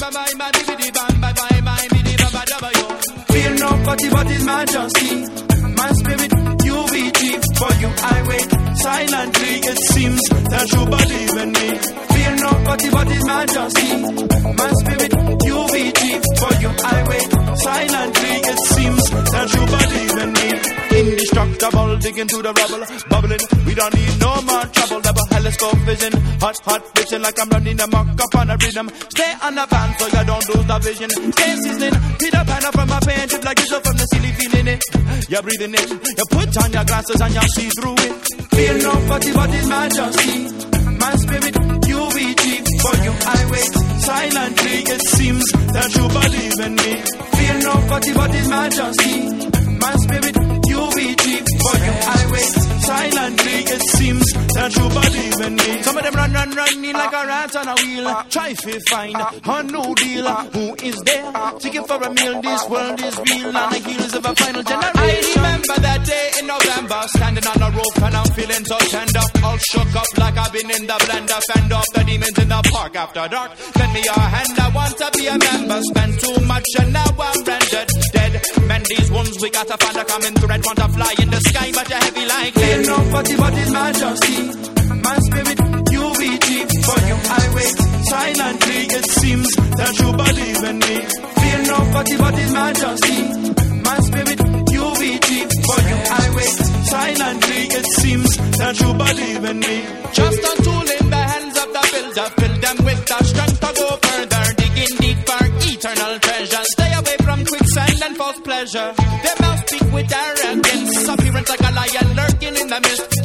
Fear nobody but His majesty. My spirit, you retrieve. For you I wait silently. It seems that you believe in me. Fear nobody but His majesty. My spirit, you retrieve. For you I wait silently. It seems that you believe in me. Indestructible, digging through the rubble, bubbling. We don't need no more trouble. Double telescope vision, hot, bitching like I'm running amok up on a rhythm. Stay on the van so you don't lose the vision. Stay seasoning, Peter Pan up from my pain, trip like yourself from the silly feeling it. You're breathing it. You put on your glasses and you see through it. Fear nobody but His majesty. My spirit, you retrieve. For you I wait silently. It seems that you believe in me. Fear nobody but His majesty. My spirit, you retrieve. For you I wait silently. It seems that you believe in me. Some of them run in like a rat on a wheel. Try to find a new deal. Who is there? Seeking for a meal. This world is real on the heels of a final generation. I remember that day in November, standing on a rope and I'm feeling so tender. All shook up like I've been in the blender. Fend off the demons in the park after dark. Lend me your hand, I want to be a member. Spend too much and now I'm rendered dead. Men, these ones we gotta find a common thread. Want to fly in the sky but you're heavy like lead. Nobody but His majesty. My spirit, you retrieve. For you I wait silently. It seems that you believe in me. Fear nobody but His majesty. My spirit, you retrieve. For you I wait silently. It seems that you believe in me. Just a tool in the hands of the builder. Fill them with the strength to go further. Digging deep for eternal treasure. Stay away from quicksand and false pleasure. Their mouth speak with arrogance. Appearance like a lion lurking in the mist.